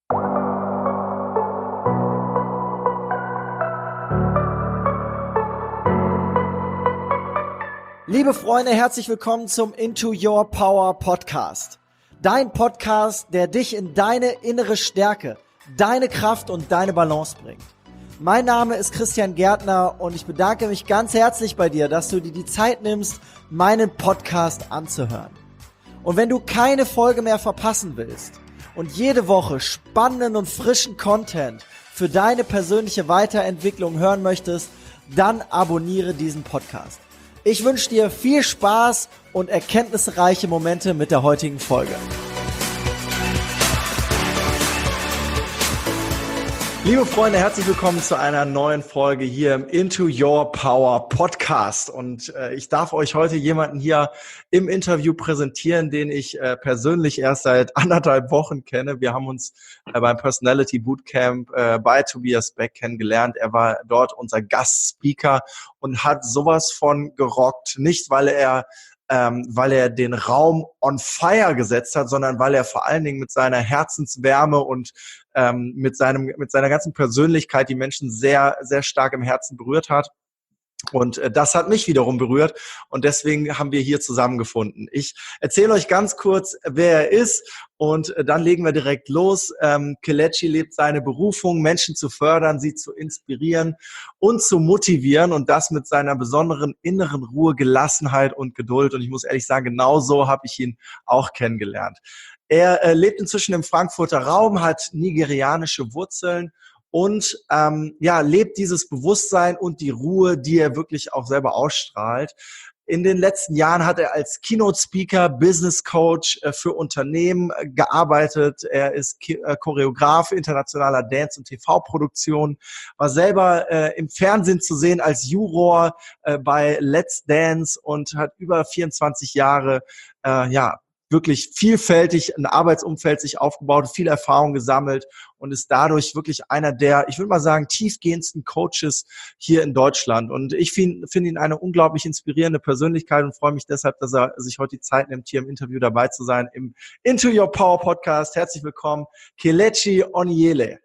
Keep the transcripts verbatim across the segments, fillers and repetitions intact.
Liebe Freunde, herzlich willkommen zum Into Your Power Podcast. Dein Podcast, der dich in deine innere Stärke, deine Kraft und deine Balance bringt. Mein Name ist Christian Gärtner und ich bedanke mich ganz herzlich bei dir, dass du dir die Zeit nimmst, meinen Podcast anzuhören. Und wenn du keine Folge mehr verpassen willst und jede Woche spannenden und frischen Content für deine persönliche Weiterentwicklung hören möchtest, dann abonniere diesen Podcast. Ich wünsche dir viel Spaß und erkenntnisreiche Momente mit der heutigen Folge. Liebe Freunde, herzlich willkommen zu einer neuen Folge hier im Into Your Power Podcast. Und äh, ich darf euch heute jemanden hier im Interview präsentieren, den ich äh, persönlich erst seit anderthalb Wochen kenne. Wir haben uns äh, beim Personality Bootcamp äh, bei Tobias Beck kennengelernt. Er war dort unser Gastspeaker und hat sowas von gerockt. Nicht, weil er Ähm, weil er den Raum on fire gesetzt hat, sondern weil er vor allen Dingen mit seiner Herzenswärme und ähm, mit seinem mit seiner ganzen Persönlichkeit die Menschen sehr, sehr stark im Herzen berührt hat. Und äh, das hat mich wiederum berührt und deswegen haben wir hier zusammengefunden. Ich erzähle euch ganz kurz, wer er ist und äh, dann legen wir direkt los. Ähm, Kelechi lebt seine Berufung, Menschen zu fördern, sie zu inspirieren und zu motivieren und das mit seiner besonderen inneren Ruhe, Gelassenheit und Geduld. Und ich muss ehrlich sagen, genau so habe ich ihn auch kennengelernt. Er äh, lebt inzwischen im Frankfurter Raum, hat nigerianische Wurzeln und ähm, ja, lebt dieses Bewusstsein und die Ruhe, die er wirklich auch selber ausstrahlt. In den letzten Jahren hat er als Keynote-Speaker, Business Coach äh, für Unternehmen äh, gearbeitet. Er ist Ki- äh, Choreograf internationaler Dance- und T V-Produktionen, war selber äh, im Fernsehen zu sehen als Juror äh, bei Let's Dance und hat über vierundzwanzig Jahre äh, ja wirklich vielfältig ein Arbeitsumfeld sich aufgebaut, viel Erfahrung gesammelt und ist dadurch wirklich einer der, ich würde mal sagen, tiefgehendsten Coaches hier in Deutschland. Und ich finde find ihn eine unglaublich inspirierende Persönlichkeit und freue mich deshalb, dass er sich heute die Zeit nimmt, hier im Interview dabei zu sein, im Into Your Power Podcast. Herzlich willkommen, Kelechi Onyele.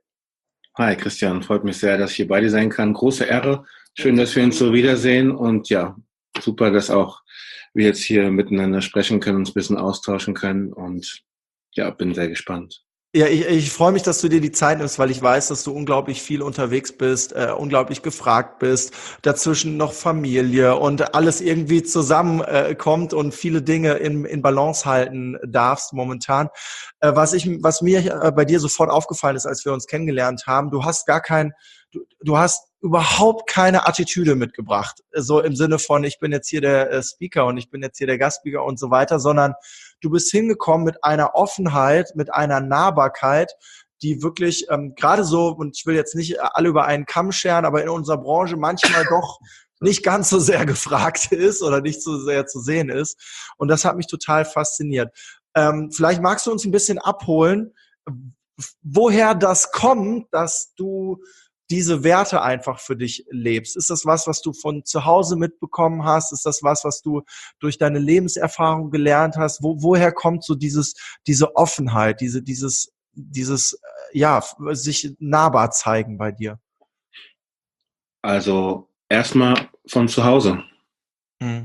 Hi Christian, freut mich sehr, dass ich hier bei dir sein kann. Große Ehre. Schön, dass wir uns so wiedersehen und ja, super, dass auch wir jetzt hier miteinander sprechen können, uns ein bisschen austauschen können und ja, bin sehr gespannt. Ja, ich, ich freue mich, dass du dir die Zeit nimmst, weil ich weiß, dass du unglaublich viel unterwegs bist, äh, unglaublich gefragt bist, dazwischen noch Familie und alles irgendwie zusammenkommt äh, und viele Dinge in, in Balance halten darfst momentan. Äh, was ich, was mir äh, bei dir sofort aufgefallen ist, als wir uns kennengelernt haben, du hast gar kein, du, du hast überhaupt keine Attitüde mitgebracht, so im Sinne von, ich bin jetzt hier der äh, Speaker und ich bin jetzt hier der Gastspeaker und so weiter, sondern du bist hingekommen mit einer Offenheit, mit einer Nahbarkeit, die wirklich ähm, gerade so, und ich will jetzt nicht alle über einen Kamm scheren, aber in unserer Branche manchmal doch nicht ganz so sehr gefragt ist oder nicht so sehr zu sehen ist. Und das hat mich total fasziniert. Ähm, vielleicht magst du uns ein bisschen abholen, woher das kommt, dass du diese Werte einfach für dich lebst. Ist das was, was du von zu Hause mitbekommen hast? Ist das was, was du durch deine Lebenserfahrung gelernt hast? Wo, woher kommt so dieses, diese Offenheit, diese, dieses, dieses, ja, sich nahbar zeigen bei dir? Also erstmal von zu Hause. Hm.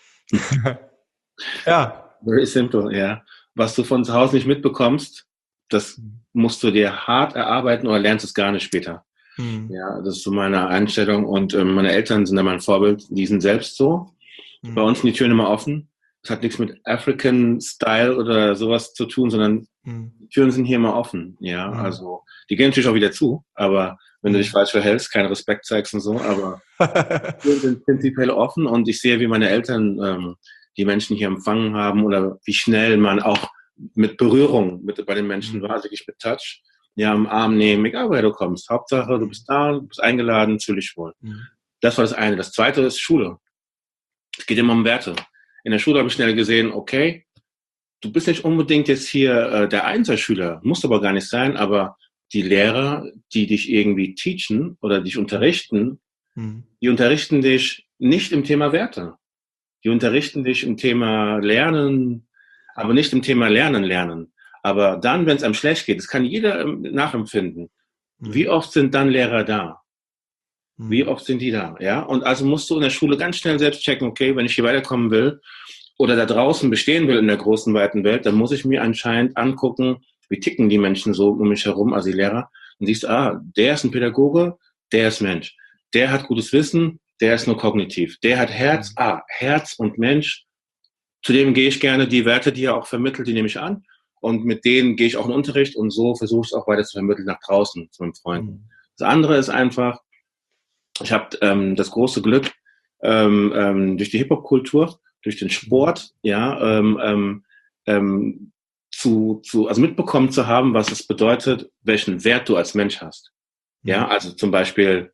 Ja. Very simple, ja. Was du von zu Hause nicht mitbekommst, das musst du dir hart erarbeiten oder lernst es gar nicht später. Hm. Ja, das ist so meine Einstellung und äh, meine Eltern sind da mein Vorbild, die sind selbst so. Hm. Bei uns sind die Türen immer offen. Das hat nichts mit African Style oder sowas zu tun, sondern hm. die Türen sind hier immer offen. Ja, hm. also die gehen natürlich auch wieder zu, aber wenn du dich falsch verhältst, keinen Respekt zeigst und so, aber die Türen sind prinzipiell offen und ich sehe, wie meine Eltern ähm, die Menschen hier empfangen haben oder wie schnell man auch mit Berührung mit bei den Menschen war, wirklich mit Touch. Ja, am Arm nehmen, egal woher du kommst. Hauptsache, du bist da, du bist eingeladen, fühl dich wohl. Mhm. Das war das eine. Das zweite ist Schule. Es geht immer um Werte. In der Schule habe ich schnell gesehen, okay, du bist nicht unbedingt jetzt hier äh, der Einzelschüler, musst aber gar nicht sein, aber die Lehrer, die dich irgendwie teachen oder dich unterrichten, mhm. die unterrichten dich nicht im Thema Werte. Die unterrichten dich im Thema Lernen, aber nicht im Thema Lernen, Lernen. Aber dann, wenn es einem schlecht geht, das kann jeder ähm, nachempfinden. Mhm. Wie oft sind dann Lehrer da? Mhm. Wie oft sind die da? Ja, und also musst du in der Schule ganz schnell selbst checken, okay, wenn ich hier weiterkommen will oder da draußen bestehen will in der großen, weiten Welt, dann muss ich mir anscheinend angucken, wie ticken die Menschen so um mich herum, also die Lehrer. Und siehst, ah, der ist ein Pädagoge, der ist Mensch. Der hat gutes Wissen, der ist nur kognitiv. Der hat Herz, Mhm. ah, Herz und Mensch. Zu dem gehe ich gerne, die Werte, die er auch vermittelt, die nehme ich an. Und mit denen gehe ich auch in den Unterricht und so versuche ich es auch weiter zu vermitteln nach draußen zu meinen Freunden. Mhm. Das andere ist einfach, ich habe ähm, das große Glück, ähm, ähm, durch die Hip-Hop-Kultur, durch den Sport, ja, ähm, ähm, ähm, zu, zu, also mitbekommen zu haben, was es bedeutet, welchen Wert du als Mensch hast. Ja, Mhm. also zum Beispiel,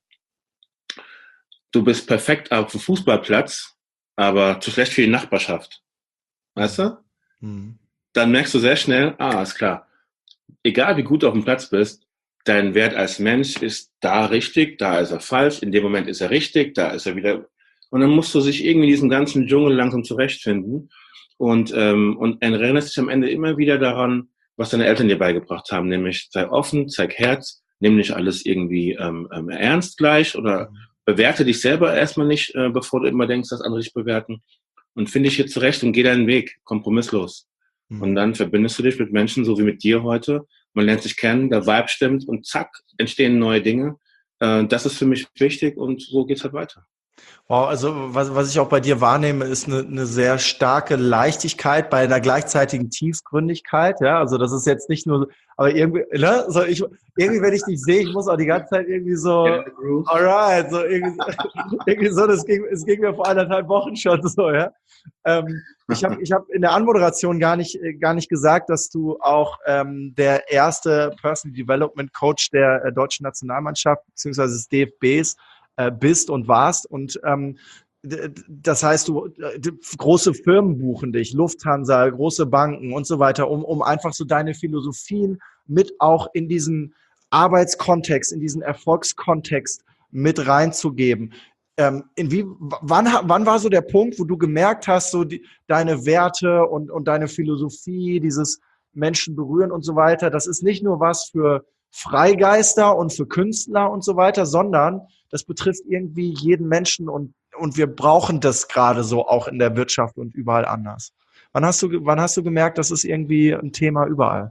du bist perfekt auf dem Fußballplatz, aber zu schlecht für die Nachbarschaft. Weißt du? Mhm. Dann merkst du sehr schnell, ah, ist klar, egal wie gut du auf dem Platz bist, dein Wert als Mensch ist da richtig, da ist er falsch, in dem Moment ist er richtig, da ist er wieder. Und dann musst du sich irgendwie in diesem ganzen Dschungel langsam zurechtfinden und, ähm, und erinnerst dich am Ende immer wieder daran, was deine Eltern dir beigebracht haben, nämlich sei offen, zeig Herz, nimm nicht alles irgendwie ähm, ähm, ernst gleich oder Mhm. bewerte dich selber erstmal nicht, äh, bevor du immer denkst, dass andere dich bewerten und finde dich hier zurecht und geh deinen Weg, kompromisslos. Und Mhm. dann verbindest du dich mit Menschen, so wie mit dir heute. Man lernt sich kennen, der Vibe stimmt und zack, entstehen neue Dinge. Äh, das ist für mich wichtig und so geht's halt weiter. Wow, also was, was ich auch bei dir wahrnehme, ist eine, eine sehr starke Leichtigkeit bei einer gleichzeitigen Tiefgründigkeit. Ja, also das ist jetzt nicht nur, aber irgendwie, ne, so ich, irgendwie, wenn ich dich sehe, ich muss auch die ganze Zeit irgendwie so, alright, so irgendwie, irgendwie so, das ging, es ging mir vor anderthalb Wochen schon so, ja. Ähm, ich habe ich hab in der Anmoderation gar nicht, gar nicht gesagt, dass du auch ähm, der erste Personal Development Coach der äh, deutschen Nationalmannschaft beziehungsweise des D F Bs äh, bist und warst. Und ähm, das heißt, du große Firmen buchen dich, Lufthansa, große Banken und so weiter, um, um einfach so deine Philosophien mit auch in diesen Arbeitskontext, in diesen Erfolgskontext mit reinzugeben. Ähm, in wie, wann, wann war so der Punkt, wo du gemerkt hast, so die, deine Werte und, und deine Philosophie, dieses Menschen berühren und so weiter, das ist nicht nur was für Freigeister und für Künstler und so weiter, sondern das betrifft irgendwie jeden Menschen und, und wir brauchen das gerade so auch in der Wirtschaft und überall anders. Wann hast du, wann hast du gemerkt, das ist irgendwie ein Thema überall?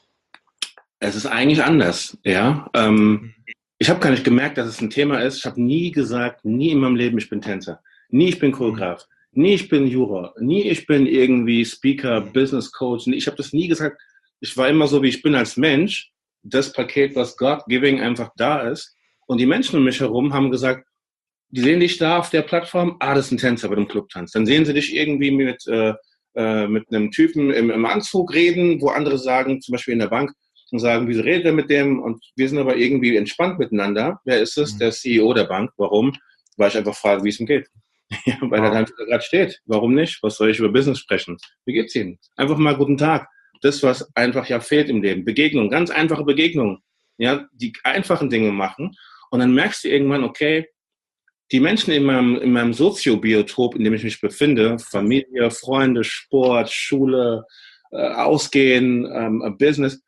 Es ist eigentlich anders, ja. Ähm, ich habe gar nicht gemerkt, dass es ein Thema ist. Ich habe nie gesagt, nie in meinem Leben, ich bin Tänzer. Nie, ich bin Choreograf. Nie, ich bin Juror. Nie, ich bin irgendwie Speaker, Business Coach. Ich habe das nie gesagt. Ich war immer so, wie ich bin als Mensch. Das Paket, was God-Giving einfach da ist. Und die Menschen um mich herum haben gesagt, die sehen dich da auf der Plattform, ah, das ist ein Tänzer bei dem Clubtanz. Dann sehen sie dich irgendwie mit, äh, äh, mit einem Typen im, im Anzug reden, wo andere sagen, zum Beispiel in der Bank, und sagen, wieso redet er mit dem? Und wir sind aber irgendwie entspannt miteinander. Wer ist es? Der C E O der Bank. Warum? Weil ich einfach frage, wie es ihm geht. Ja, weil er Wow. dann gerade steht. Warum nicht? Was soll ich über Business sprechen? Wie geht's Ihnen? Einfach mal guten Tag. Das, was einfach ja fehlt im Leben. Begegnung, ganz einfache Begegnungen. Ja, die einfachen Dinge machen. Und dann merkst du irgendwann, okay, die Menschen in meinem, in meinem Soziobiotop, in dem ich mich befinde, Familie, Freunde, Sport, Schule, äh, Ausgehen, ähm, Business,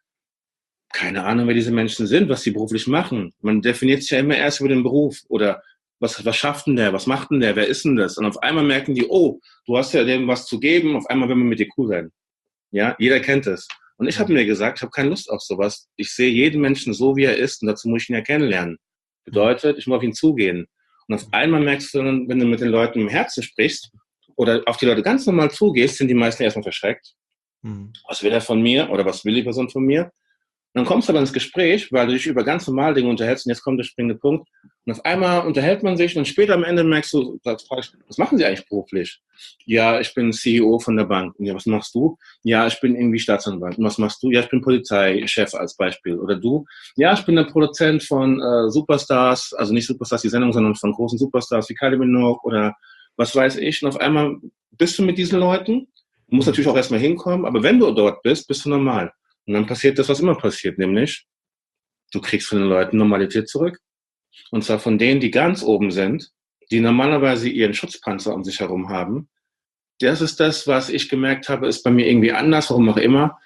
keine Ahnung, wer diese Menschen sind, was sie beruflich machen. Man definiert sich ja immer erst über den Beruf oder was, was schafft denn der, was macht denn der, wer ist denn das? Und auf einmal merken die, oh, du hast ja dem was zu geben, auf einmal will man mit dir cool sein. Ja, jeder kennt es. Und ich habe mir gesagt, ich habe keine Lust auf sowas. Ich sehe jeden Menschen so, wie er ist und dazu muss ich ihn ja kennenlernen. Bedeutet, ich muss auf ihn zugehen. Und auf einmal merkst du dann, wenn du mit den Leuten im Herzen sprichst oder auf die Leute ganz normal zugehst, sind die meisten erstmal verschreckt. Mhm. Was will er von mir oder was will die Person von mir? Und dann kommst du aber ins Gespräch, weil du dich über ganz normale Dinge unterhältst und jetzt kommt der springende Punkt. Und auf einmal unterhält man sich und später am Ende merkst du, sagst, was machen Sie eigentlich beruflich? Ja, ich bin C E O von der Bank. Ja, was machst du? Ja, ich bin irgendwie Staatsanwalt. Und was machst du? Ja, ich bin Polizeichef als Beispiel. Oder du? Ja, ich bin der Produzent von äh, Superstars, also nicht Superstars die Sendung, sondern von großen Superstars wie Kylie Minogue oder was weiß ich. Und auf einmal bist du mit diesen Leuten, du musst natürlich auch erstmal hinkommen, aber wenn du dort bist, bist du normal. Und dann passiert das, was immer passiert, nämlich du kriegst von den Leuten Normalität zurück. Und zwar von denen, die ganz oben sind, die normalerweise ihren Schutzpanzer um sich herum haben. Das ist das, was ich gemerkt habe, ist bei mir irgendwie anders, warum auch immer.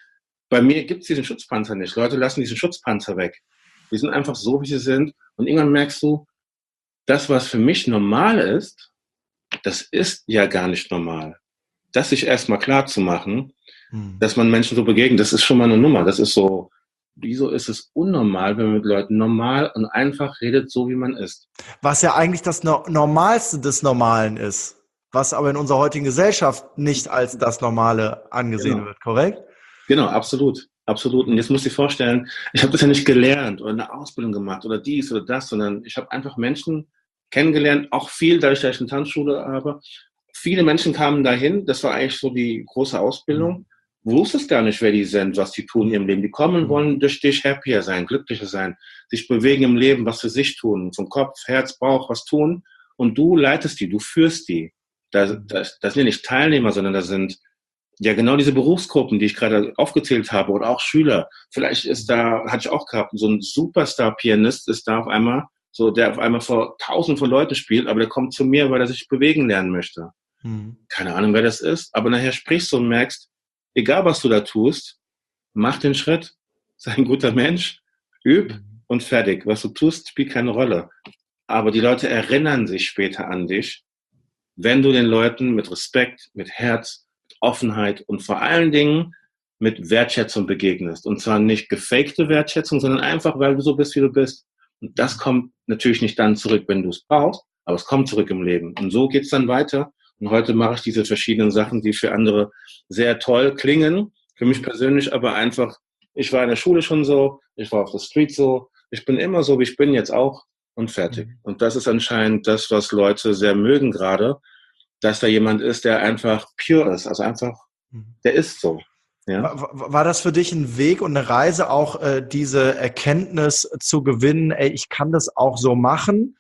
bei mir gibt es diesen Schutzpanzer nicht. Leute lassen diesen Schutzpanzer weg. Die sind einfach so, wie sie sind. Und irgendwann merkst du, das, was für mich normal ist, das ist ja gar nicht normal. Das sich erstmal klar zu machen, hm. dass man Menschen so begegnet, das ist schon mal eine Nummer. Das ist so, wieso ist es unnormal, wenn man mit Leuten normal und einfach redet, so wie man ist? Was ja eigentlich das no- Normalste des Normalen ist, was aber in unserer heutigen Gesellschaft nicht als das Normale angesehen genau. wird, korrekt? Genau, absolut. Absolut. Und jetzt musst du dir vorstellen, ich habe das ja nicht gelernt oder eine Ausbildung gemacht oder dies oder das, sondern ich habe einfach Menschen kennengelernt, auch viel, dadurch, dass ich eine Tanzschule habe. Viele Menschen kamen dahin, das war eigentlich so die große Ausbildung. Du wusstest gar nicht, wer die sind, was die tun in ihrem Leben. Die kommen, wollen durch dich happier sein, glücklicher sein, sich bewegen im Leben, was für sich tun, vom Kopf, Herz, Bauch, was tun. Und du leitest die, du führst die. Das, das, das sind ja nicht Teilnehmer, sondern das sind ja genau diese Berufsgruppen, die ich gerade aufgezählt habe, oder auch Schüler. Vielleicht ist da, hatte ich auch gehabt, so ein Superstar-Pianist ist da auf einmal, so der auf einmal vor tausenden von Leuten spielt, aber der kommt zu mir, weil er sich bewegen lernen möchte. Hm. Keine Ahnung, wer das ist, aber nachher sprichst du und merkst, egal was du da tust, mach den Schritt, sei ein guter Mensch, üb und fertig. Was du tust, spielt keine Rolle. Aber die Leute erinnern sich später an dich, wenn du den Leuten mit Respekt, mit Herz, Offenheit und vor allen Dingen mit Wertschätzung begegnest. Und zwar nicht gefakte Wertschätzung, sondern einfach, weil du so bist, wie du bist. Und das kommt natürlich nicht dann zurück, wenn du es brauchst, aber es kommt zurück im Leben. Und so geht's dann weiter. Und heute mache ich diese verschiedenen Sachen, die für andere sehr toll klingen. Für mich persönlich aber einfach, ich war in der Schule schon so, ich war auf der Street so, ich bin immer so, wie ich bin, jetzt auch und fertig. Und das ist anscheinend das, was Leute sehr mögen gerade, dass da jemand ist, der einfach pure ist, also einfach, der ist so. Ja? War, war das für dich ein Weg und eine Reise, auch äh, diese Erkenntnis zu gewinnen, ey, ich kann das auch so machen?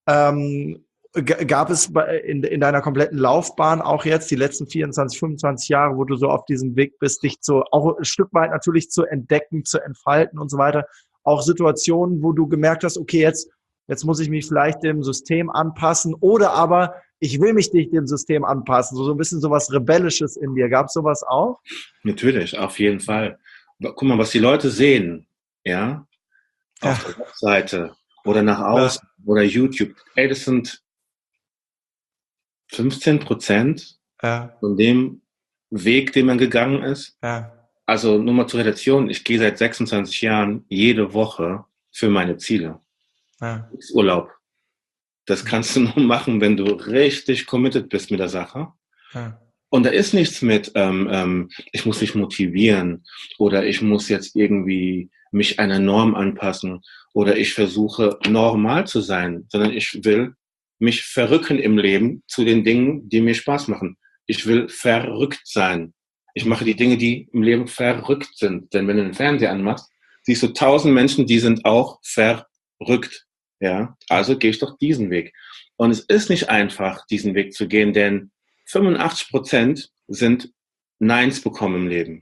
Ähm, g- gab es bei, in, in deiner kompletten Laufbahn auch jetzt die letzten vierundzwanzig, fünfundzwanzig Jahre, wo du so auf diesem Weg bist, dich zu, auch ein Stück weit natürlich zu entdecken, zu entfalten und so weiter, auch Situationen, wo du gemerkt hast, okay, jetzt, jetzt muss ich mich vielleicht dem System anpassen oder aber ich will mich nicht dem System anpassen, so, so ein bisschen sowas Rebellisches in dir. Gab es sowas auch? Natürlich, auf jeden Fall. Guck mal, was die Leute sehen, ja, auf ja. der Webseite oder nach außen ja. oder YouTube. Ey, das sind fünfzehn Prozent ja. von dem Weg, den man gegangen ist. Ja. Also nur mal zur Relation, ich gehe seit sechsundzwanzig Jahren jede Woche für meine Ziele. Ja. Das ist Urlaub. Das kannst du nur machen, wenn du richtig committed bist mit der Sache. Ja. Und da ist nichts mit, ähm, ähm, ich muss mich motivieren oder ich muss jetzt irgendwie mich einer Norm anpassen oder ich versuche normal zu sein, sondern ich will mich verrücken im Leben zu den Dingen, die mir Spaß machen. Ich will verrückt sein. Ich mache die Dinge, die im Leben verrückt sind. Denn wenn du den Fernseher anmachst, siehst du tausend Menschen, die sind auch verrückt. Ja, also gehe ich doch diesen Weg. Und es ist nicht einfach, diesen Weg zu gehen, denn fünfundachtzig Prozent sind Neins bekommen im Leben.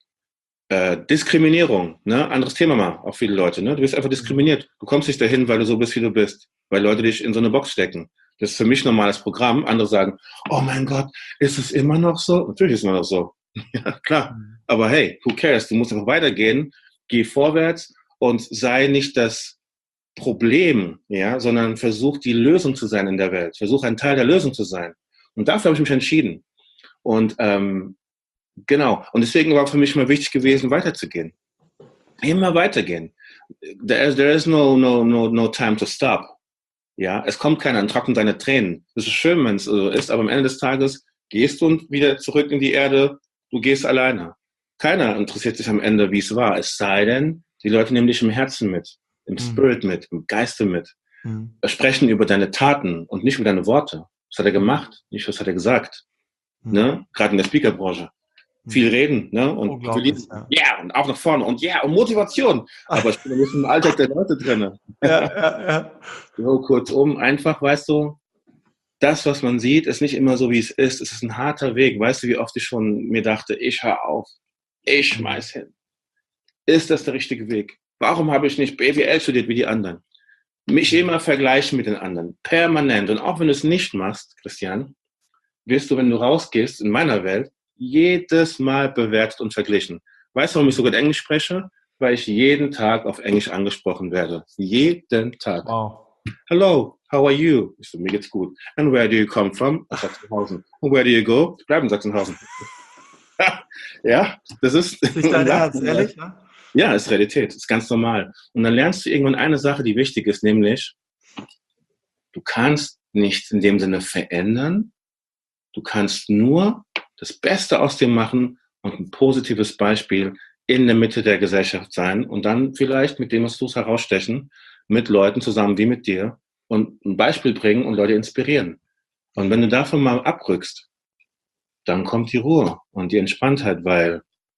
Äh, Diskriminierung, ne? Anderes Thema mal, auch viele Leute, ne? Du bist einfach diskriminiert. Du kommst nicht dahin, weil du so bist, wie du bist, weil Leute dich in so eine Box stecken. Das ist für mich ein normales Programm. Andere sagen, oh mein Gott, ist es immer noch so? Natürlich ist es immer noch so. Ja, klar. Aber hey, who cares? Du musst einfach weitergehen, geh vorwärts und sei nicht das Problem, ja, sondern versuch die Lösung zu sein in der Welt. Versuch ein Teil der Lösung zu sein. Und dafür habe ich mich entschieden. Und ähm, genau. Und deswegen war für mich mal wichtig gewesen, weiterzugehen. Immer weitergehen. There is, there is no, no, no, no time to stop. Ja, es kommt keiner und trocknet deine Tränen. Das ist schön, wenn es so ist, aber am Ende des Tages gehst du wieder zurück in die Erde. Du gehst alleine. Keiner interessiert sich am Ende, wie es war. Es sei denn, die Leute nehmen dich im Herzen mit. Im Spirit mit, im Geiste mit. Mhm. Sprechen über deine Taten und nicht über deine Worte. Was hat er gemacht? Nicht, was hat er gesagt? Mhm. Ne? Gerade in der Speakerbranche. Mhm. Viel reden, ne? Und ja, yeah, und auch nach vorne und ja, yeah, und Motivation. Aber ich bin nicht im Alltag der Leute drin. Ja, ja, ja. So, kurzum, einfach, weißt du, das, was man sieht, ist nicht immer so, wie es ist. Es ist ein harter Weg. Weißt du, wie oft ich schon mir dachte, ich hör auf. Ich schmeiß hin. Ist das der richtige Weg? Warum habe ich nicht B W L studiert wie die anderen? Mich immer vergleichen mit den anderen. Permanent. Und auch wenn du es nicht machst, Christian, wirst du, wenn du rausgehst in meiner Welt, jedes Mal bewertet und verglichen. Weißt du, warum ich so gut Englisch spreche? Weil ich jeden Tag auf Englisch angesprochen werde. Jeden Tag. Wow. Hello, how are you? Ich so, mir geht's gut. And where do you come from? Aus Sachsenhausen. And where do you go? Ich bleibe in Sachsenhausen. Ja, das ist... Ist nicht dein Ernst, ehrlich? Ne? Ja, ist Realität, ist ganz normal. Und dann lernst du irgendwann eine Sache, die wichtig ist, nämlich, du kannst nichts in dem Sinne verändern. Du kannst nur das Beste aus dem machen und ein positives Beispiel in der Mitte der Gesellschaft sein und dann vielleicht mit dem, was du herausstechen, mit Leuten zusammen wie mit dir und ein Beispiel bringen und Leute inspirieren. Und wenn du davon mal abrückst, dann kommt die Ruhe und die Entspanntheit, weil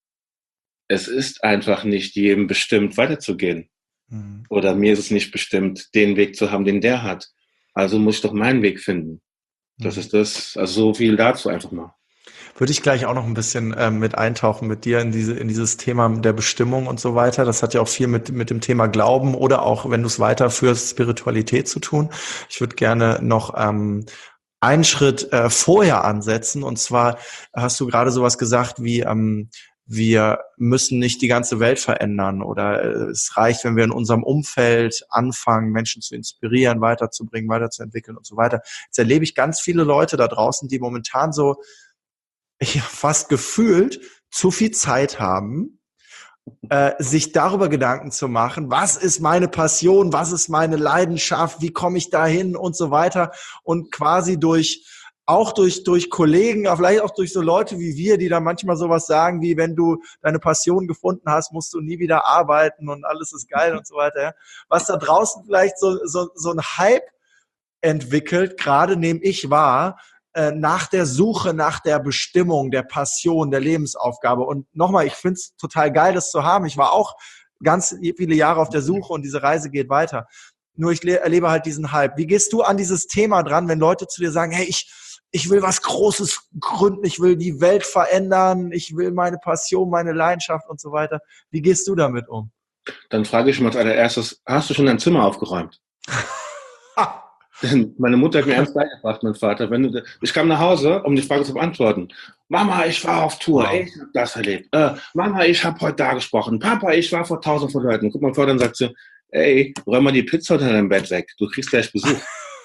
es ist einfach nicht jedem bestimmt, weiterzugehen. Mhm. Oder mir ist es nicht bestimmt, den Weg zu haben, den der hat. Also muss ich doch meinen Weg finden. Das mhm. ist das, also so viel dazu einfach mal. Würde ich gleich auch noch ein bisschen ähm, mit eintauchen mit dir in diese in dieses Thema der Bestimmung und so weiter. Das hat ja auch viel mit mit dem Thema Glauben oder auch, wenn du es weiterführst, Spiritualität zu tun. Ich würde gerne noch ähm, einen Schritt äh, vorher ansetzen. Und zwar hast du gerade sowas gesagt wie ähm, wir müssen nicht die ganze Welt verändern oder äh, es reicht, wenn wir in unserem Umfeld anfangen, Menschen zu inspirieren, weiterzubringen, weiterzuentwickeln und so weiter. Jetzt erlebe ich ganz viele Leute da draußen, die momentan so ja, fast gefühlt zu viel Zeit haben, äh, sich darüber Gedanken zu machen, was ist meine Passion, was ist meine Leidenschaft, wie komme ich dahin und so weiter und quasi durch auch durch durch Kollegen, vielleicht auch durch so Leute wie wir, die da manchmal sowas sagen, wie wenn du deine Passion gefunden hast, musst du nie wieder arbeiten und alles ist geil und so weiter. Ja. Was da draußen vielleicht so so so ein Hype entwickelt, gerade nehme ich wahr, nach der Suche, nach der Bestimmung, der Passion, der Lebensaufgabe. Und nochmal, ich finde es total geil, das zu haben. Ich war auch ganz viele Jahre auf der Suche und diese Reise geht weiter. Nur ich erlebe halt diesen Hype. Wie gehst du an dieses Thema dran, wenn Leute zu dir sagen, hey, ich, ich will was Großes gründen, ich will die Welt verändern, ich will meine Passion, meine Leidenschaft und so weiter. Wie gehst du damit um? Dann frage ich mal als allererstes, hast du schon dein Zimmer aufgeräumt? Denn meine Mutter hat mir eins beigebracht, mein Vater. Wenn du, ich kam nach Hause, um die Frage zu beantworten. Mama, ich war auf Tour, wow. Ich habe das erlebt. Äh, Mama, ich habe heute da gesprochen. Papa, ich war vor tausend von Leuten. Guck mal vor, dann sagt sie, ey, räum mal die Pizza unter deinem Bett weg. Du kriegst gleich Besuch.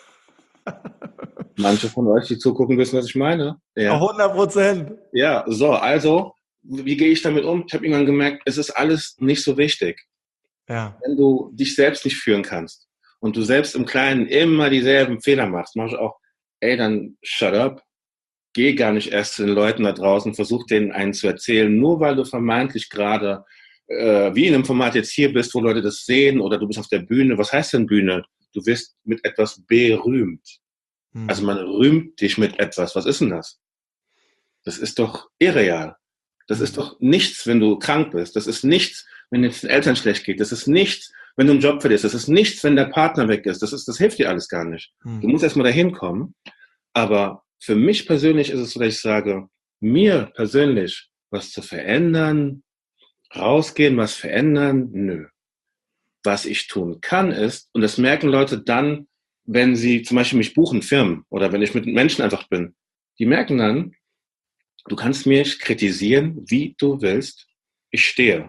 Manche von euch, die zugucken, wissen, was ich meine. Ja. hundert Prozent. Ja, so, also, wie gehe ich damit um? Ich habe irgendwann gemerkt, es ist alles nicht so wichtig. Ja. Wenn du dich selbst nicht führen kannst. Und du selbst im Kleinen immer dieselben Fehler machst, machst du auch, ey, dann shut up, geh gar nicht erst zu den Leuten da draußen, versuch denen einen zu erzählen, nur weil du vermeintlich gerade äh, wie in einem Format jetzt hier bist, wo Leute das sehen oder du bist auf der Bühne. Was heißt denn Bühne? Du wirst mit etwas berühmt. Hm. Also man rühmt dich mit etwas. Was ist denn das? Das ist doch irreal. Das hm. ist doch nichts, wenn du krank bist. Das ist nichts, wenn es den Eltern schlecht geht. Das ist nichts, wenn du einen Job verlierst. Das ist nichts, wenn der Partner weg ist. Das ist, das hilft dir alles gar nicht. Hm. Du musst erstmal dahin kommen. Aber für mich persönlich ist es so, dass ich sage, mir persönlich was zu verändern, rausgehen, was verändern, nö. Was ich tun kann ist, und das merken Leute dann, wenn sie zum Beispiel mich buchen, Firmen, oder wenn ich mit Menschen einfach bin, die merken dann, du kannst mich kritisieren, wie du willst. Ich stehe.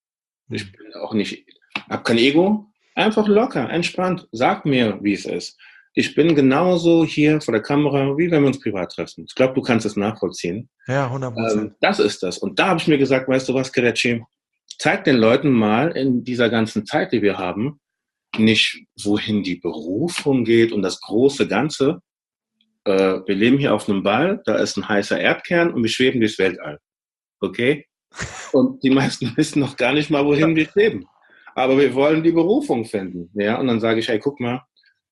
Ich bin auch nicht, habe kein Ego, einfach locker, entspannt. Sag mir, wie es ist. Ich bin genauso hier vor der Kamera, wie wenn wir uns privat treffen. Ich glaube, du kannst es nachvollziehen. Ja, hundert Prozent. Ähm, das ist das. Und da habe ich mir gesagt, weißt du was, Kelechi, zeig den Leuten mal in dieser ganzen Zeit, die wir haben, nicht, wohin die Berufung geht und das große Ganze. Äh, wir leben hier auf einem Ball, da ist ein heißer Erdkern und wir schweben durchs Weltall. Okay? Und die meisten wissen noch gar nicht mal, wohin wir schweben. Aber wir wollen die Berufung finden. Ja? Und dann sage ich, hey, guck mal,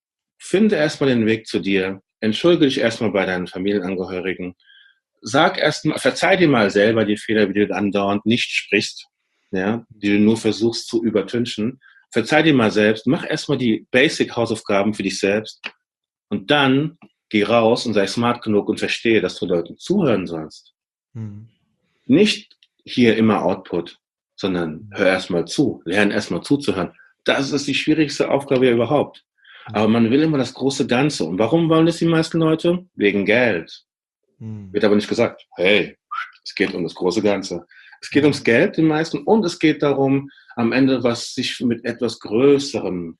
finde erstmal den Weg zu dir, entschuldige dich erstmal bei deinen Familienangehörigen, sag erstmal, verzeih dir mal selber die Fehler, wie du andauernd nicht sprichst, ja, die du nur versuchst zu übertünchen. Verzeih dir mal selbst, mach erstmal die Basic-Hausaufgaben für dich selbst und dann geh raus und sei smart genug und verstehe, dass du Leuten zuhören sollst. Hm. Nicht hier immer Output, sondern hör erstmal zu, lern erstmal zuzuhören. Das ist die schwierigste Aufgabe überhaupt. Aber man will immer das große Ganze. Und warum wollen das die meisten Leute? Wegen Geld. Hm. Wird aber nicht gesagt, hey, es geht um das große Ganze. Es geht ums Geld, den meisten, und es geht darum, am Ende was sich mit etwas Größerem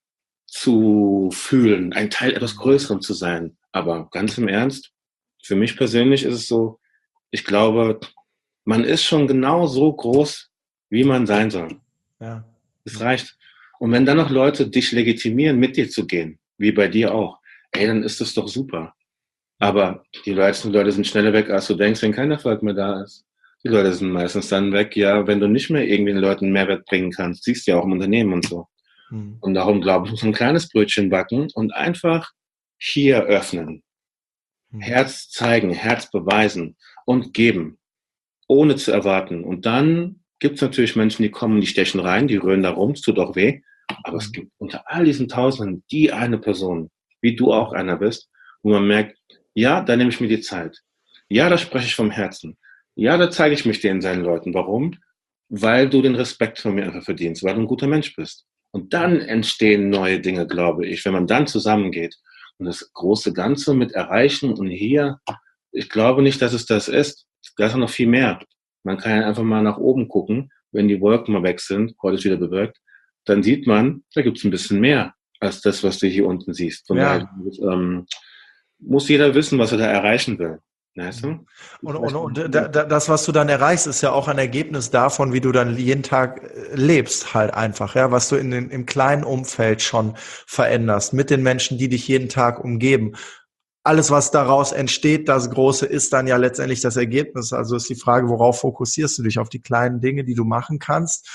zu fühlen, ein Teil etwas Größerem zu sein. Aber ganz im Ernst, für mich persönlich ist es so, ich glaube, man ist schon genau so groß, wie man sein soll. Ja. Das reicht. Und wenn dann noch Leute dich legitimieren, mit dir zu gehen, wie bei dir auch, ey, dann ist das doch super. Aber die Leute, die Leute sind schneller weg, als du denkst, wenn kein Erfolg mehr da ist. Die Leute sind meistens dann weg, ja, wenn du nicht mehr irgendwie den Leuten Mehrwert bringen kannst. Siehst du ja auch im Unternehmen und so. Mhm. Und darum, glaube ich, muss man ein kleines Brötchen backen und einfach hier öffnen. Mhm. Herz zeigen, Herz beweisen und geben, ohne zu erwarten. Und dann gibt es natürlich Menschen, die kommen, die stechen rein, die rühren da rum, es tut auch weh. Aber es gibt unter all diesen Tausenden die eine Person, wie du auch einer bist, wo man merkt, ja, da nehme ich mir die Zeit. Ja, da spreche ich vom Herzen. Ja, da zeige ich mich den seinen Leuten. Warum? Weil du den Respekt von mir einfach verdienst, weil du ein guter Mensch bist. Und dann entstehen neue Dinge, glaube ich, wenn man dann zusammengeht. Und das große Ganze mit erreichen und hier, ich glaube nicht, dass es das ist. Da ist noch viel mehr. Man kann ja einfach mal nach oben gucken, wenn die Wolken mal weg sind, heute ist wieder bewölkt, dann sieht man, da gibt es ein bisschen mehr als das, was du hier unten siehst. Von ja. daher ähm, muss jeder wissen, was er da erreichen will. Weißt du? Und, und, und das, was du dann erreichst, ist ja auch ein Ergebnis davon, wie du dann jeden Tag lebst, halt einfach, ja, was du in den, im kleinen Umfeld schon veränderst, mit den Menschen, die dich jeden Tag umgeben. Alles, was daraus entsteht, das Große, ist dann ja letztendlich das Ergebnis. Also ist die Frage, worauf fokussierst du dich? Auf die kleinen Dinge, die du machen kannst?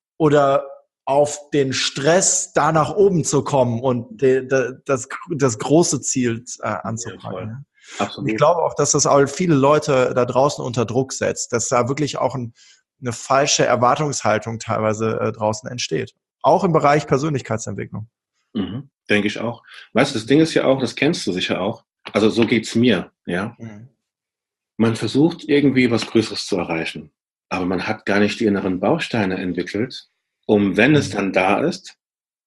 Oder auf den Stress, da nach oben zu kommen und de, de, das, das große Ziel äh, anzupacken? Ja, absolut. Und ich glaube auch, dass das auch viele Leute da draußen unter Druck setzt, dass da wirklich auch ein, eine falsche Erwartungshaltung teilweise äh, draußen entsteht. Auch im Bereich Persönlichkeitsentwicklung. Mhm, denke ich auch. Weißt du, das Ding ist ja auch, das kennst du sicher auch, also so geht's mir, ja. Mhm. Man versucht irgendwie was Größeres zu erreichen, aber man hat gar nicht die inneren Bausteine entwickelt, um, wenn mhm. es dann da ist,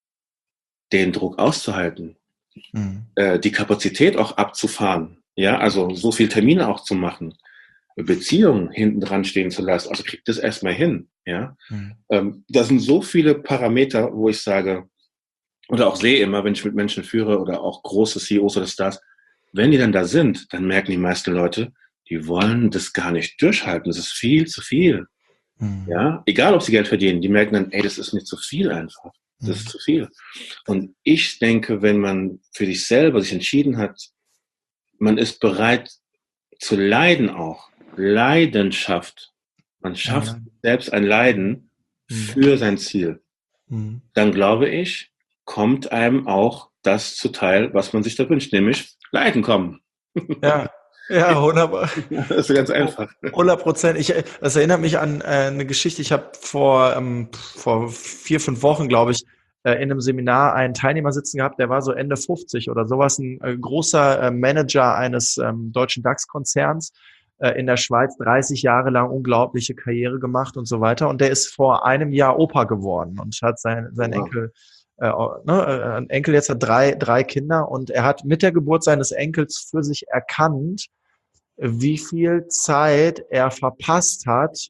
den Druck auszuhalten, mhm. äh, die Kapazität auch abzufahren, ja, also so viel Termine auch zu machen, Beziehungen hinten dran stehen zu lassen, also kriegt das erstmal hin, ja. Mhm. Ähm, da sind so viele Parameter, wo ich sage, oder auch sehe immer, wenn ich mit Menschen führe oder auch große C E Os oder Stars, wenn die dann da sind, dann merken die meisten Leute, die wollen das gar nicht durchhalten. Das ist viel zu viel. Mhm. Ja, egal ob sie Geld verdienen, die merken dann, ey, das ist mir zu viel einfach. Das mhm. ist zu viel. Und ich denke, wenn man für sich selber sich entschieden hat, man ist bereit zu leiden auch. Leidenschaft. Man schafft mhm. selbst ein Leiden mhm. für sein Ziel. Mhm. Dann glaube ich, kommt einem auch das zuteil, was man sich da wünscht, nämlich Leiden kommen. Ja, ja, wunderbar. Das ist ganz einfach. hundert Prozent. Ich, das erinnert mich an äh, eine Geschichte. Ich habe vor, ähm, vor vier, fünf Wochen, glaube ich, äh, in einem Seminar einen Teilnehmer sitzen gehabt, der war so Ende fünfzig oder sowas, ein äh, großer äh, Manager eines ähm, deutschen DAX-Konzerns äh, in der Schweiz, dreißig Jahre lang unglaubliche Karriere gemacht und so weiter. Und der ist vor einem Jahr Opa geworden und hat sein, sein wow. Enkel Äh, ne, ein Enkel jetzt hat drei, drei Kinder und er hat mit der Geburt seines Enkels für sich erkannt, wie viel Zeit er verpasst hat,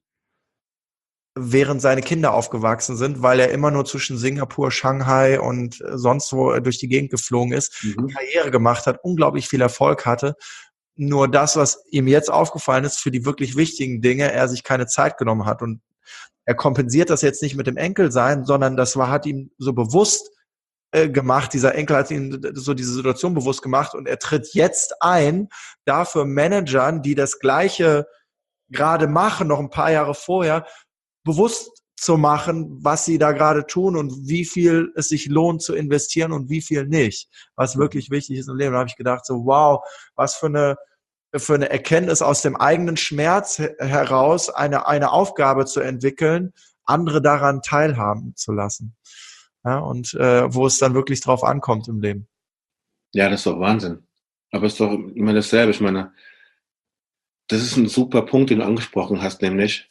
während seine Kinder aufgewachsen sind, weil er immer nur zwischen Singapur, Shanghai und sonst wo durch die Gegend geflogen ist, mhm. Karriere gemacht hat, unglaublich viel Erfolg hatte. Nur das, was ihm jetzt aufgefallen ist, für die wirklich wichtigen Dinge, er sich keine Zeit genommen hat. Und er kompensiert das jetzt nicht mit dem Enkelsein, sondern das war, hat ihm so bewusst äh, gemacht, dieser Enkel hat ihm so diese Situation bewusst gemacht und er tritt jetzt ein, dafür Managern, die das Gleiche gerade machen, noch ein paar Jahre vorher, bewusst zu machen, was sie da gerade tun und wie viel es sich lohnt zu investieren und wie viel nicht, was wirklich wichtig ist im Leben. Da habe ich gedacht, so wow, was für eine für eine Erkenntnis aus dem eigenen Schmerz heraus, eine, eine Aufgabe zu entwickeln, andere daran teilhaben zu lassen. Ja, und äh, wo es dann wirklich drauf ankommt im Leben. Ja, das ist doch Wahnsinn. Aber es ist doch immer dasselbe. Ich meine, das ist ein super Punkt, den du angesprochen hast, nämlich,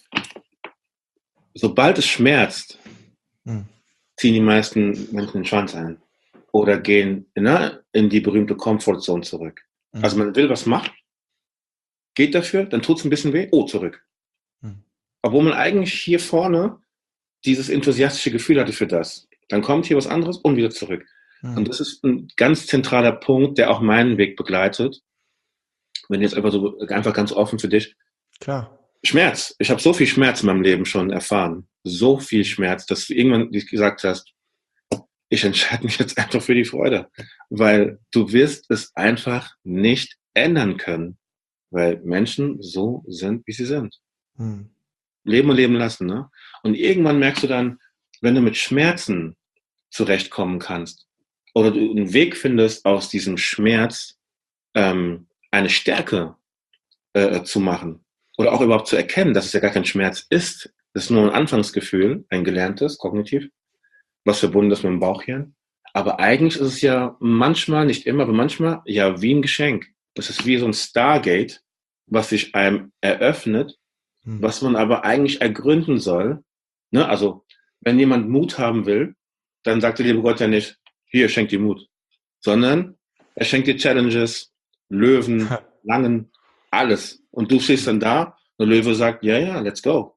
sobald es schmerzt, hm. ziehen die meisten Menschen den Schwanz ein oder gehen na, in die berühmte Comfortzone zurück. Hm. Also man will was machen, geht dafür, dann tut es ein bisschen weh, oh, zurück. Hm. obwohl man eigentlich hier vorne dieses enthusiastische Gefühl hatte für das. Dann kommt hier was anderes und wieder zurück. Mhm. Und das ist ein ganz zentraler Punkt, der auch meinen Weg begleitet. Wenn jetzt einfach so, einfach ganz offen für dich. Klar. Schmerz. Ich habe so viel Schmerz in meinem Leben schon erfahren. So viel Schmerz, dass du irgendwann gesagt hast, ich entscheide mich jetzt einfach für die Freude. Weil du wirst es einfach nicht ändern können. Weil Menschen so sind, wie sie sind. Hm. Leben und leben lassen, ne? Und irgendwann merkst du dann, wenn du mit Schmerzen zurechtkommen kannst oder du einen Weg findest, aus diesem Schmerz ähm, eine Stärke äh, zu machen oder auch überhaupt zu erkennen, dass es ja gar kein Schmerz ist. Das ist nur ein Anfangsgefühl, ein gelerntes, kognitiv, was verbunden ist mit dem Bauchhirn. Aber eigentlich ist es ja manchmal, nicht immer, aber manchmal ja wie ein Geschenk. Das ist wie so ein Stargate, was sich einem eröffnet, hm. was man aber eigentlich ergründen soll. Ne? Also, wenn jemand Mut haben will, dann sagt der liebe Gott ja nicht, hier, schenkt dir Mut, sondern er schenkt dir Challenges, Löwen, Langen, alles. Und du stehst dann da, der Löwe sagt, ja, ja, let's go.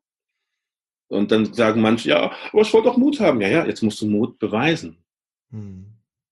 Und dann sagen manche, ja, aber ich wollte doch Mut haben. Ja, ja, jetzt musst du Mut beweisen. Hm.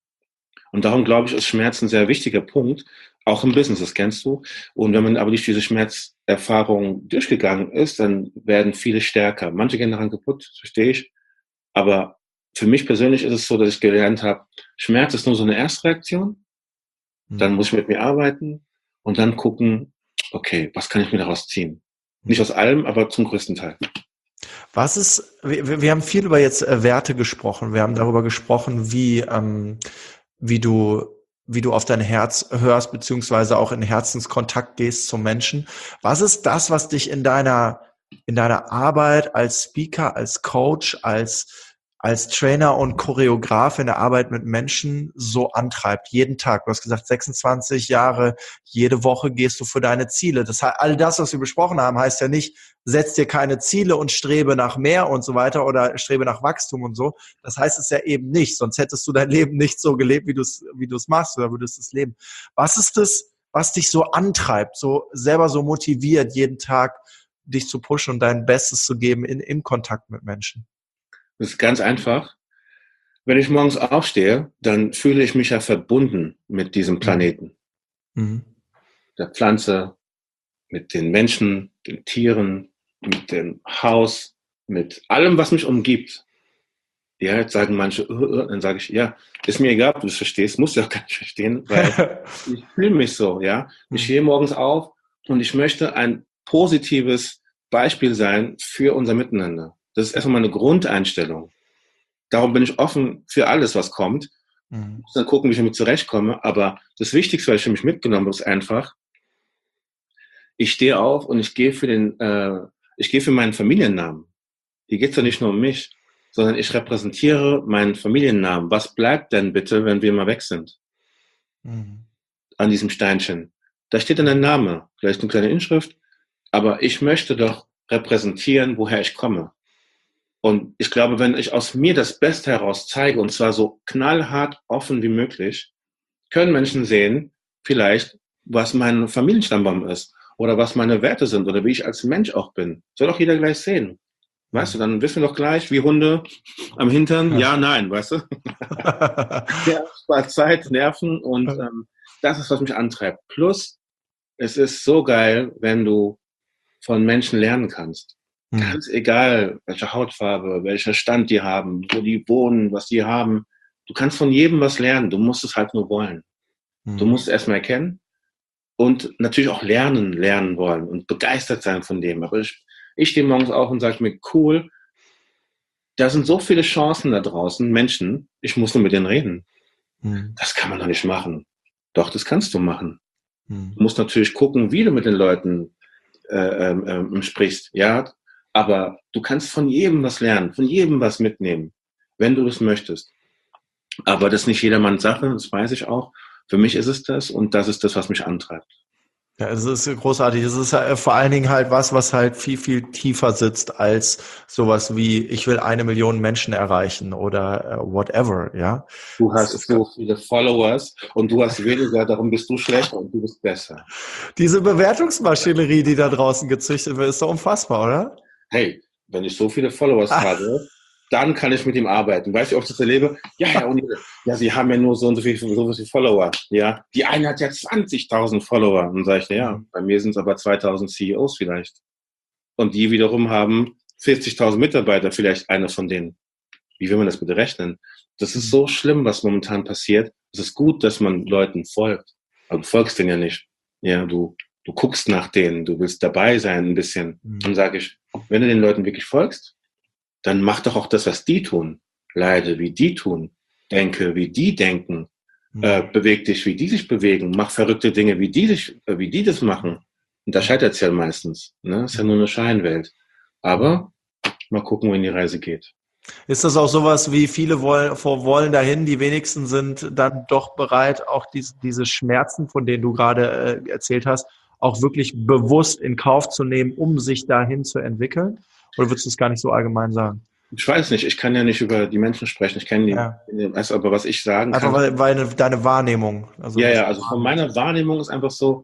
Und darum, glaube ich, ist Schmerz ein sehr wichtiger Punkt, auch im Business, das kennst du. Und wenn man aber durch diese Schmerzerfahrung durchgegangen ist, dann werden viele stärker. Manche gehen daran kaputt, verstehe ich. Aber für mich persönlich ist es so, dass ich gelernt habe, Schmerz ist nur so eine Erstreaktion. Mhm. Dann muss ich mit mir arbeiten und dann gucken, okay, was kann ich mir daraus ziehen? Nicht aus allem, aber zum größten Teil. Was ist, wir, wir haben viel über jetzt äh, Werte gesprochen. Wir haben darüber gesprochen, wie, ähm, wie du, wie du auf dein Herz hörst, beziehungsweise auch in Herzenskontakt gehst zum Menschen. Was ist das, was dich in deiner, in deiner Arbeit als Speaker, als Coach, als, als Trainer und Choreograf in der Arbeit mit Menschen so antreibt? Jeden Tag. Du hast gesagt, sechsundzwanzig Jahre, jede Woche gehst du für deine Ziele. Das heißt, all das, was wir besprochen haben, heißt ja nicht, setz dir keine Ziele und strebe nach mehr und so weiter oder strebe nach Wachstum und so. Das heißt es ja eben nicht, sonst hättest du dein Leben nicht so gelebt, wie du es wie du es machst oder würdest es leben. Was ist das, was dich so antreibt, so selber so motiviert, jeden Tag dich zu pushen und dein Bestes zu geben in, im Kontakt mit Menschen? Das ist ganz einfach. Wenn ich morgens aufstehe, dann fühle ich mich ja verbunden mit diesem Planeten. Mhm. Der Pflanze, mit den Menschen, den Tieren, mit dem Haus, mit allem, was mich umgibt. Ja, jetzt sagen manche, uh, uh, dann sage ich, ja, ist mir egal, ob du das verstehst, musst du auch gar nicht verstehen, weil ich fühle mich so, ja. Ich stehe morgens auf und ich möchte ein positives Beispiel sein für unser Miteinander. Das ist erstmal meine Grundeinstellung. Darum bin ich offen für alles, was kommt. Mhm. Ich muss dann gucken, wie ich damit zurechtkomme. Aber das Wichtigste, was ich für mich mitgenommen habe, ist einfach, ich stehe auf und ich gehe für den, äh, ich gehe für meinen Familiennamen. Hier geht es ja nicht nur um mich, sondern ich repräsentiere meinen Familiennamen. Was bleibt denn bitte, wenn wir mal weg sind? Mhm. An diesem Steinchen. Da steht dann ein Name, vielleicht eine kleine Inschrift, aber ich möchte doch repräsentieren, woher ich komme. Und ich glaube, wenn ich aus mir das Beste heraus zeige, und zwar so knallhart offen wie möglich, können Menschen sehen, vielleicht, was mein Familienstammbaum ist oder was meine Werte sind oder wie ich als Mensch auch bin. Soll doch jeder gleich sehen. Weißt du, dann wissen wir doch gleich, wie Hunde am Hintern, ja, nein, weißt du? Ja, spart Zeit, Nerven und ähm, das ist, was mich antreibt. Plus, es ist so geil, wenn du von Menschen lernen kannst. Ganz egal, welche Hautfarbe, welcher Stand die haben, wo die wohnen, was die haben. Du kannst von jedem was lernen. Du musst es halt nur wollen. Mhm. Du musst es erstmal erkennen und natürlich auch lernen, lernen wollen und begeistert sein von dem. Aber ich, ich stehe morgens auf und sage mir, cool, da sind so viele Chancen da draußen, Menschen, ich muss nur mit denen reden. Mhm. Das kann man doch nicht machen. Doch, das kannst du machen. Mhm. Du musst natürlich gucken, wie du mit den Leuten äh, äh, sprichst. Ja, aber du kannst von jedem was lernen, von jedem was mitnehmen, wenn du das möchtest. Aber das ist nicht jedermanns Sache, das weiß ich auch. Für mich ist es das und das ist das, was mich antreibt. Ja, es ist großartig. Es ist ja vor allen Dingen halt was, was halt viel, viel tiefer sitzt als sowas wie, ich will eine Million Menschen erreichen oder uh, whatever, ja. Du hast so viele Followers und du hast weniger, darum bist du schlechter und du bist besser. Diese Bewertungsmaschinerie, die da draußen gezüchtet wird, ist doch unfassbar, oder? hey, wenn ich so viele Followers Ach. habe, dann kann ich mit ihm arbeiten. Weißt du, ob ich das erlebe? Ja, Herr O'Neill, ja, Sie haben ja nur so und so viele, so und so viele Follower. Ja, die eine hat ja zwanzigtausend Follower. Und dann sage ich, ja, Mhm. bei mir sind es aber zweitausend C E Os vielleicht. Und die wiederum haben vierzigtausend Mitarbeiter, vielleicht einer von denen. Wie will man das bitte rechnen? Das ist so schlimm, was momentan passiert. Es ist gut, dass man Leuten folgt. Aber du folgst denen ja nicht. Ja, du, du guckst nach denen, du willst dabei sein ein bisschen. Mhm. Dann sage ich, wenn du den Leuten wirklich folgst, dann mach doch auch das, was die tun. Leide, wie die tun. Denke, wie die denken. Mhm. Äh, beweg dich, wie die sich bewegen. Mach verrückte Dinge, wie die, sich, äh, wie die das machen. Und da scheitert es ja meistens. Ne? Das ist ja nur eine Scheinwelt. Aber mal gucken, wohin die Reise geht. Ist das auch sowas wie viele wollen, vor wollen dahin, die wenigsten sind dann doch bereit, auch diese, diese Schmerzen, von denen du gerade äh, erzählt hast, auch wirklich bewusst in Kauf zu nehmen, um sich dahin zu entwickeln? Oder würdest du es gar nicht so allgemein sagen? Ich weiß nicht, ich kann ja nicht über die Menschen sprechen, ich kenne die, Ja. also, aber was ich sagen Einfach kann. weil, weil eine, deine Wahrnehmung. Also Ja, ja, also von meiner Wahrnehmung ist einfach so,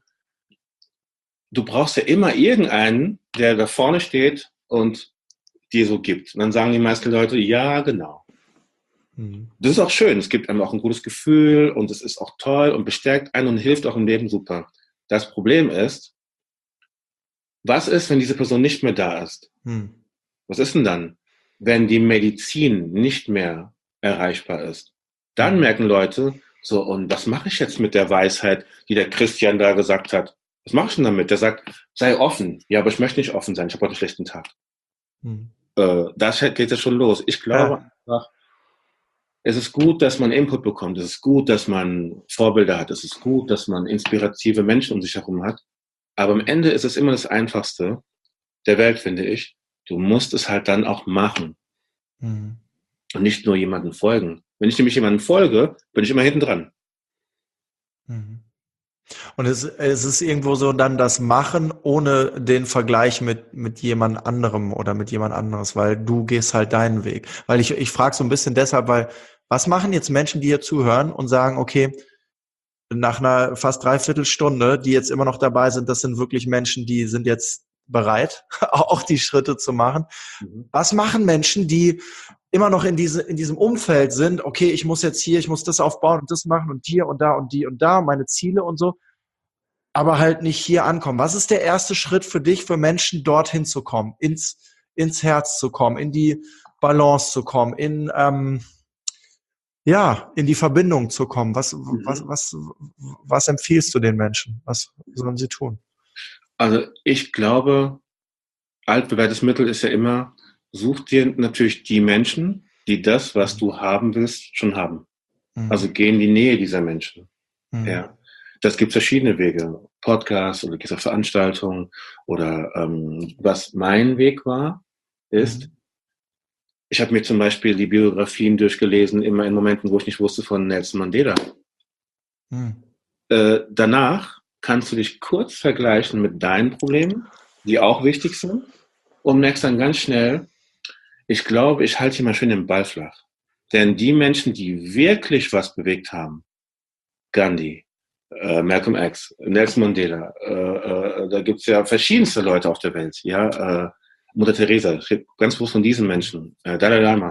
du brauchst ja immer irgendeinen, der da vorne steht und dir so gibt. Und dann sagen die meisten Leute, ja, genau. Mhm. Das ist auch schön, es gibt einem auch ein gutes Gefühl und es ist auch toll und bestärkt einen und hilft auch im Leben super. Das Problem ist, was ist, wenn diese Person nicht mehr da ist? Mhm. Was ist denn dann, wenn die Medizin nicht mehr erreichbar ist? Dann Mhm. merken Leute, so, und was mache ich jetzt mit der Weisheit, die der Christian da gesagt hat? Was mache ich denn damit? Der sagt, sei offen. Ja, aber ich möchte nicht offen sein, ich habe heute einen schlechten Tag. Mhm. Äh, da geht es schon los. Ich glaube Ja. einfach, es ist gut, dass man Input bekommt. Es ist gut, dass man Vorbilder hat. Es ist gut, dass man inspirative Menschen um sich herum hat. Aber am Ende ist es immer das Einfachste der Welt, finde ich. Du musst es halt dann auch machen Mhm. und nicht nur jemandem folgen. Wenn ich nämlich jemandem folge, bin ich immer hinten dran. Mhm. Und es, es ist irgendwo so dann das Machen ohne den Vergleich mit, mit jemand anderem oder mit jemand anderes, weil du gehst halt deinen Weg. Weil ich, ich frage so ein bisschen deshalb, weil was machen jetzt Menschen, die hier zuhören und sagen, okay, nach einer fast dreiviertel Stunde, die jetzt immer noch dabei sind, das sind wirklich Menschen, die sind jetzt bereit, auch die Schritte zu machen. Mhm. Was machen Menschen, die immer noch in diese, in diesem Umfeld sind, okay, ich muss jetzt hier, ich muss das aufbauen und das machen und hier und da und die und da, meine Ziele und so, aber halt nicht hier ankommen. Was ist der erste Schritt für dich, für Menschen dorthin zu kommen, ins, ins Herz zu kommen, in die Balance zu kommen, in, ähm, ja, in die Verbindung zu kommen? Was, was, Mhm. was, was empfiehlst du den Menschen? Was sollen sie tun? Also ich glaube, altbewährtes Mittel ist ja immer, such dir natürlich die Menschen, die das, was du haben willst, schon haben. Mhm. Also geh in die Nähe dieser Menschen. Mhm. Ja. Das gibt verschiedene Wege. Podcasts oder gehst auf Veranstaltungen oder ähm, was mein Weg war, ist, Mhm. ich habe mir zum Beispiel die Biografien durchgelesen, immer in Momenten, wo ich nicht wusste, von Nelson Mandela. Mhm. Äh, danach kannst du dich kurz vergleichen mit deinen Problemen, die auch wichtig sind, und merkst dann ganz schnell, ich glaube, ich halte hier mal schön den Ball flach. Denn die Menschen, die wirklich was bewegt haben, Gandhi, äh, Malcolm X, Nelson Mandela, äh, äh, da gibt's ja verschiedenste Leute auf der Welt, ja, äh, Mutter Teresa, ganz groß von diesen Menschen, äh, Dalai Lama,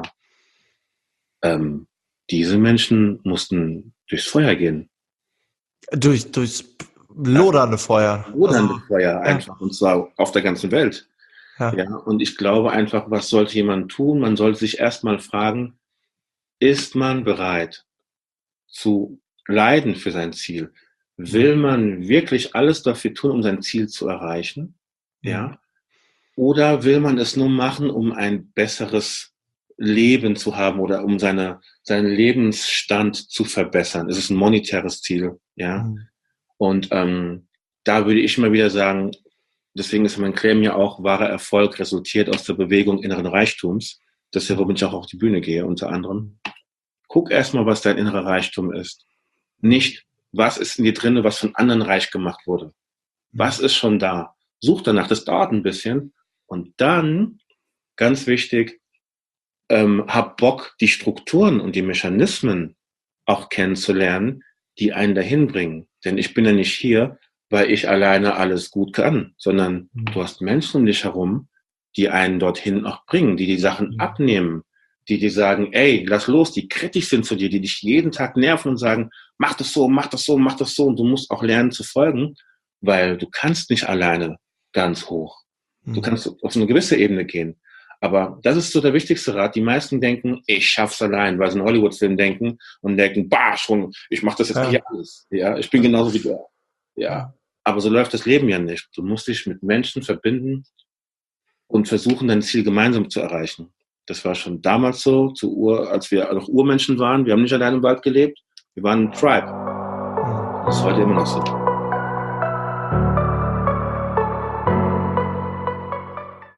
ähm, diese Menschen mussten durchs Feuer gehen. Durch, durchs Das lodernde Feuer. Also, lodernde Feuer ja, einfach, und zwar auf der ganzen Welt. ja. Ja, und ich glaube einfach, was sollte jemand tun? Man sollte sich erstmal fragen, ist man bereit zu leiden für sein Ziel? Mhm. Will man wirklich alles dafür tun, um sein Ziel zu erreichen? Mhm. Ja? Oder will man es nur machen, um ein besseres Leben zu haben oder um seine, seinen Lebensstand zu verbessern? Es ist ein monetäres Ziel, ja. Mhm. Und ähm, da würde ich immer wieder sagen, deswegen ist mein Claim ja auch, wahrer Erfolg resultiert aus der Bewegung inneren Reichtums. Das ist ja, womit ich auch auf die Bühne gehe, unter anderem. Guck erstmal, was dein innerer Reichtum ist. Nicht, was ist in dir drin, was von anderen reich gemacht wurde. Was ist schon da? Such danach, das dauert ein bisschen. Und dann, ganz wichtig, ähm, hab Bock, die Strukturen und die Mechanismen auch kennenzulernen, die einen dahin bringen. Denn ich bin ja nicht hier, weil ich alleine alles gut kann, sondern du hast Menschen um dich herum, die einen dorthin auch bringen, die die Sachen mhm. abnehmen, die dir sagen, ey, lass los, die kritisch sind zu dir, die dich jeden Tag nerven und sagen, mach das so, mach das so, mach das so. Und du musst auch lernen zu folgen, weil du kannst nicht alleine ganz hoch. Mhm. Du kannst auf so eine gewisse Ebene gehen. Aber das ist so der wichtigste Rat. Die meisten denken, ich schaff's allein, weil sie in Hollywood-Filmen denken und denken, bah, schon, ich mach das jetzt ja. hier alles. Ja, ich bin genauso wie du. Ja. Aber so läuft das Leben ja nicht. Du musst dich mit Menschen verbinden und versuchen, dein Ziel gemeinsam zu erreichen. Das war schon damals so, zu Ur, als wir noch Urmenschen waren. Wir haben nicht allein im Wald gelebt. Wir waren ein Tribe. Das ist heute immer noch so.